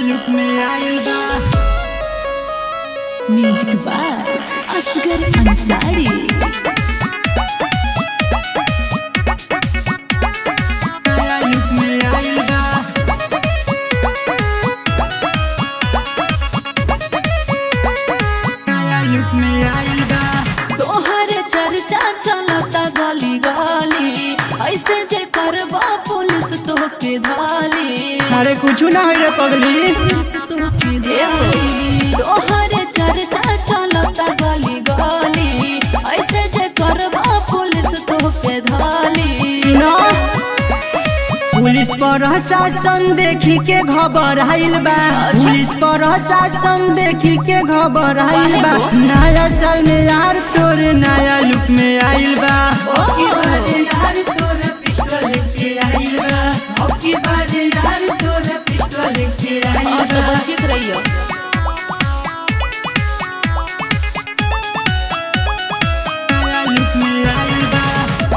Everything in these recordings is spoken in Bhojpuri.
लुक में आइल बा। Music by Asgar Ansari. नया लुक में आइल बा। नया लुक में आइल बा। तोहर चर्चा चलता गली गली, ऐसे जे करबा पुलिस तोहके धाली। अरे कुछ ना है रे पगली। पुलिस तोहके धाली। तोहर चर्चा चलता गली गली, ऐसे जे करबा पुलिस तोहके धाली। सुनो पुलिस प्रशासन देखी के घबराइल बा। पुलिस प्रशासन देखी के घबराइल बा। नया साल में यार तोरे नया लुक में आइल बा। अबकी बार यार तोरे पिस्टल लेके आइल बा। अबकी बार यार तोरे पिस्टल लेके आइल तो बा। बचित रहियो। नया लुक में आइल बा।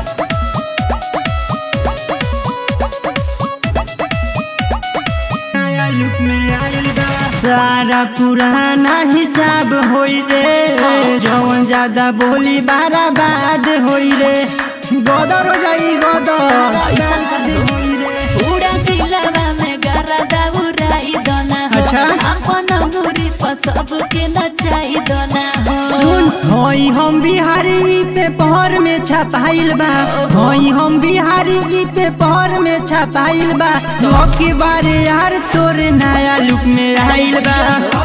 नया लुक में आइल बा। सारा पुराना हिसाब होई रे, जौन ज्यादा बोली बर्बाद होई रे। गदर हो जाई गदर ऐसन कर लो। होई रे। पूरा जिलावा में गरदा उड़ाई दना हो। अच्छा। अपन मुरी पर सबके नचाई दना हो। सुन होई हम बिहारी पेपर में छपाइल बा। होई हम बिहारी पेपर में छपाइल बा। अबकी बार यार तोरे नया लुक में आइल बा।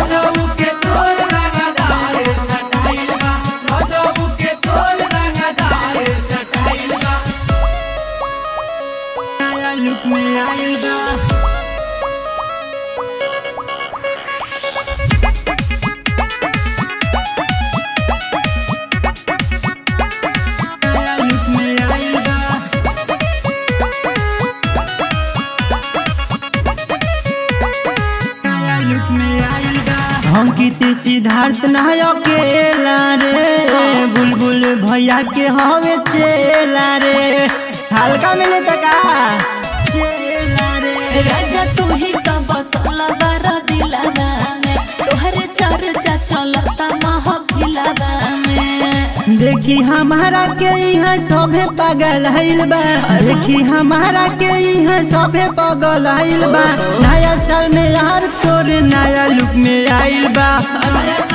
नया लुक में आइल बा। नया लुक में आइल बा। नया लुक में आइल बा। हम किते सिद्धार्थ नाय अकेला रे, बुलबुल भैया के हवे चेला रे। हल्का मिले तका चेला रे। राजा तू ही तो बसला बारा दिलावा में, तोहरे चर्चा चलता महफिलावा में। देखी हमारा के यहाँ सभे पागल आइल बा। देखी हमारा के यहाँ सभे पागल आइल बा। नया साल में यार तोरे नया लुक में आइल बा।